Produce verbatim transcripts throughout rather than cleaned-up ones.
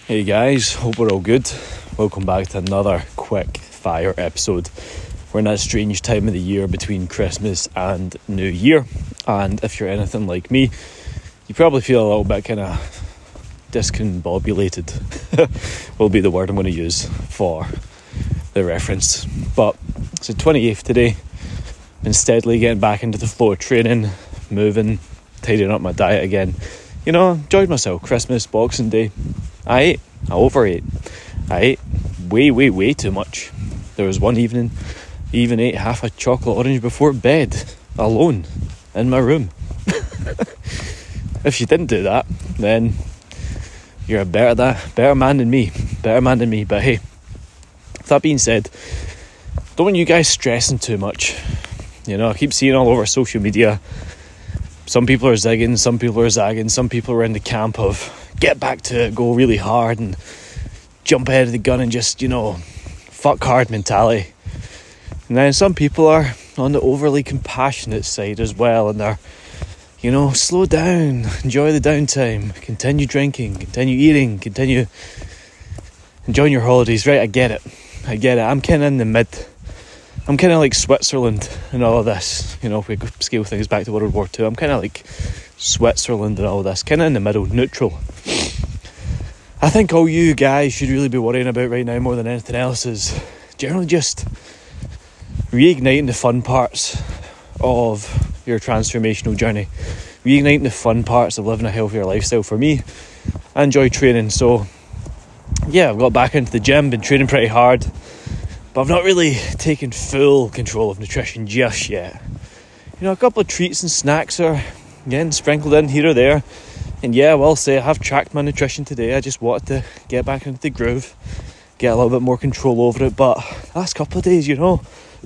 Hey guys, hope we're all good. Welcome back to another quick fire episode. We're in that strange time of the year between Christmas and New Year, and if you're anything like me, you probably feel a little bit kind of discombobulated will be the word I'm going to use for the reference. But it's the twenty-eighth today. Been steadily getting back into the flow of training, moving, tidying up my diet again. You know, enjoyed myself. Christmas, Boxing Day. I ate. I overate. I ate way, way, way too much. There was one evening, I even ate half a chocolate orange before bed, alone, in my room. If you didn't do that, then you're a better, that, better man than me. Better man than me. But hey, that being said, don't want you guys stressing too much. You know, I keep seeing all over social media, some people are zigging, some people are zagging, some people are in the camp of get back to it, go really hard and jump ahead of the gun and just, you know, fuck hard mentality. And then some people are on the overly compassionate side as well, and they're, you know, slow down, enjoy the downtime, continue drinking, continue eating, continue enjoying your holidays. Right, I get it. I get it. I'm kind of in the mid. I'm kind of like Switzerland in all of this. You know, if we scale things back to World War Two, I'm kind of like Switzerland and all this. Kind of in the middle, neutral. I think all you guys should really be worrying about right now more than anything else is generally just reigniting the fun parts of your transformational journey. Reigniting the fun parts of living a healthier lifestyle. For me, I enjoy training. So, yeah, I've got back into the gym, been training pretty hard. But I've not really taken full control of nutrition just yet. You know, a couple of treats and snacks are getting sprinkled in here or there. And yeah, I will say I have tracked my nutrition today. I just wanted to get back into the groove, get a little bit more control over it. But the last couple of days, you know,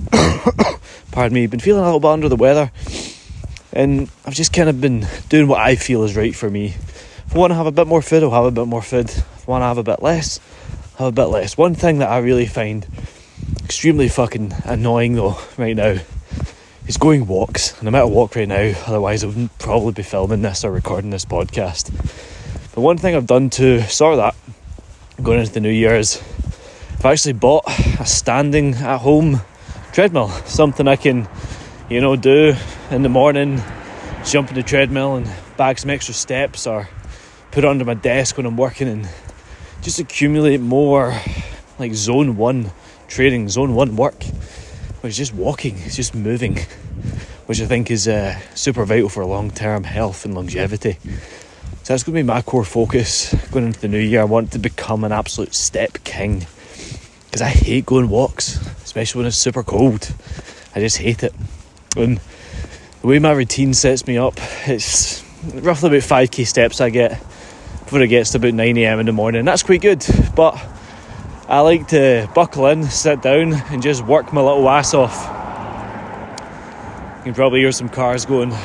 pardon me, been feeling a little bit under the weather. And I've just kind of been doing what I feel is right for me. If I want to have a bit more food, I'll have a bit more food. If I want to have a bit less, I'll have a bit less. One thing that I really find extremely fucking annoying though right now is going walks, and I'm out of walk right now, otherwise I wouldn't probably be filming this or recording this podcast. But one thing I've done to sort that going into the new year is I've actually bought a standing at home treadmill, something I can, you know, do in the morning, jump in the treadmill and bag some extra steps, or put it under my desk when I'm working and just accumulate more like zone one training, zone one work, which is just walking, it's just moving, which I think is uh, super vital for long-term health and longevity. So that's going to be my core focus going into the new year. I want to become an absolute step king, because I hate going walks, especially when it's super cold. I just hate it. And the way my routine sets me up, it's roughly about five k steps I get before it gets to about nine a.m. in the morning. That's quite good, but I like to buckle in, sit down and just work my little ass off. You can probably hear some cars going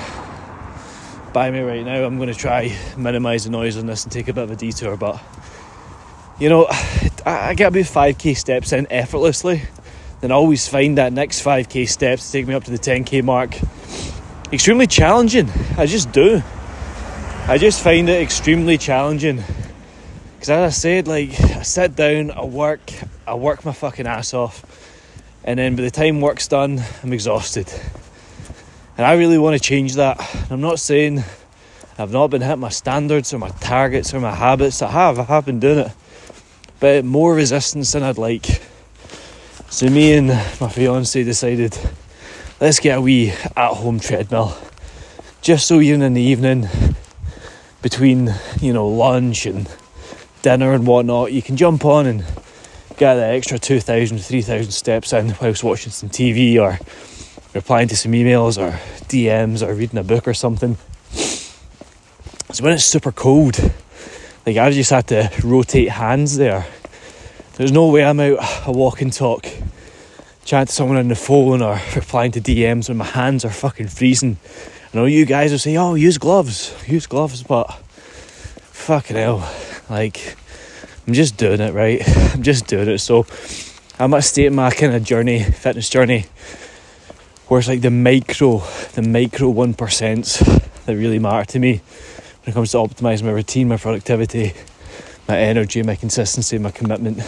by me right now. I'm going to try minimise the noise on this and take a bit of a detour, but you know, I get about five k steps in effortlessly. Then I always find that next five k steps to take me up to the ten k mark extremely challenging. I just do. I just find it extremely challenging. Because as I said, like, I sit down, I work, I work my fucking ass off, and then by the time work's done, I'm exhausted. And I really want to change that. I'm not saying I've not been hitting my standards or my targets or my habits. I have, I have been doing it. But more resistance than I'd like. So me and my fiance decided, let's get a wee at-home treadmill. Just so even in the evening, between, you know, lunch and dinner and whatnot, you can jump on and get that extra two thousand, three thousand steps in whilst watching some T V or replying to some emails or D Ms or reading a book or something. So when it's super cold, like, I've just had to rotate hands there. There's no way I'm out a walk and talk chatting to someone on the phone or replying to D Ms when my hands are fucking freezing. I know you guys will say, oh, use gloves, use gloves, but fucking hell. Like, I'm just doing it, right? I'm just doing it. So I'm at a state in my kind of journey, fitness journey, where it's like the micro, the micro one percent that really matter to me when it comes to optimising my routine, my productivity, my energy, my consistency, my commitment.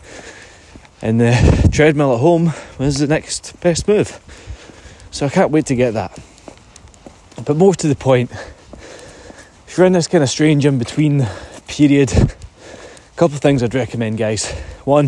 And the treadmill at home was the next best move. So I can't wait to get that. But more to the point, if you're in this kind of strange in-between period, a couple of things I'd recommend, guys. One,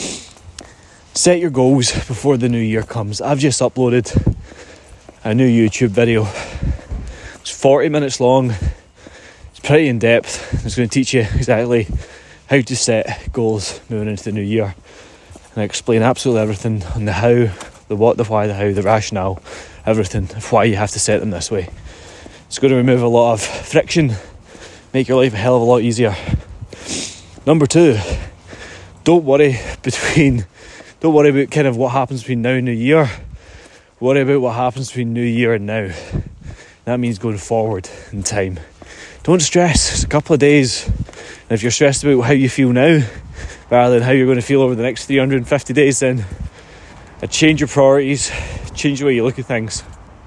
set your goals before the new year comes. I've just uploaded a new YouTube video. It's forty minutes long. It's pretty in depth. It's going to teach you exactly how to set goals moving into the new year. And I explain absolutely everything on the how, the what, the why, the how, the rationale, everything of why you have to set them this way. It's going to remove a lot of friction, make your life a hell of a lot easier. Number two, don't worry between, don't worry about kind of what happens between now and New Year. Worry about what happens between New Year and now. That means going forward in time. Don't stress. It's a couple of days. And if you're stressed about how you feel now, rather than how you're going to feel over the next three hundred fifty days, then uh, change your priorities, change the way you look at things.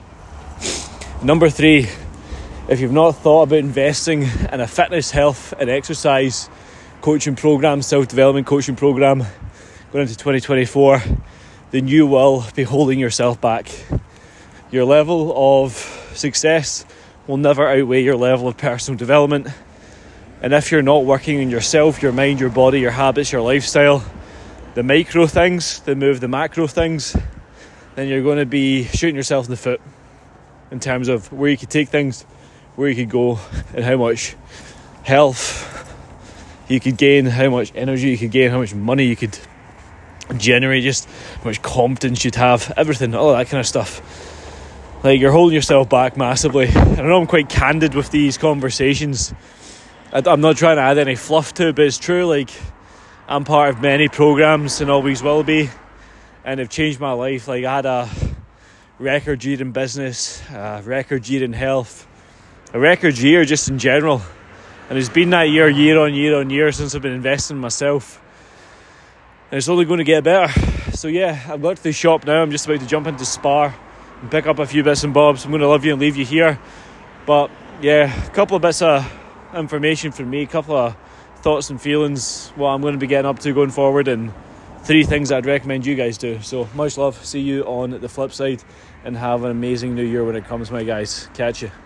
Number three, if you've not thought about investing in a fitness, health and exercise coaching program, self-development coaching program going into twenty twenty-four, then you will be holding yourself back. Your level of success will never outweigh your level of personal development. And if you're not working on yourself, your mind, your body, your habits, your lifestyle, the micro things that move the macro things, then you're going to be shooting yourself in the foot in terms of where you could take things, where you could go, and how much health you could gain, how much energy you could gain, how much money you could generate, just how much competence you'd have, everything, all that kind of stuff. Like, you're holding yourself back massively. I know I'm quite candid with these conversations. I'm not trying to add any fluff to it, but it's true. Like, I'm part of many programs and always will be, and they've changed my life. Like, I had a record year in business, a record year in health, a record year just in general, and it's been that year, year on year on year, since I've been investing in myself, and it's only going to get better. So yeah, I've got to the shop now. I'm just about to jump into Spar and pick up a few bits and bobs. I'm going to love you and leave you here, but yeah, a couple of bits of information from me, a couple of thoughts and feelings, what I'm going to be getting up to going forward, and three things I'd recommend you guys do. So much love, see you on the flip side, and have an amazing new year when it comes, my guys. Catch you.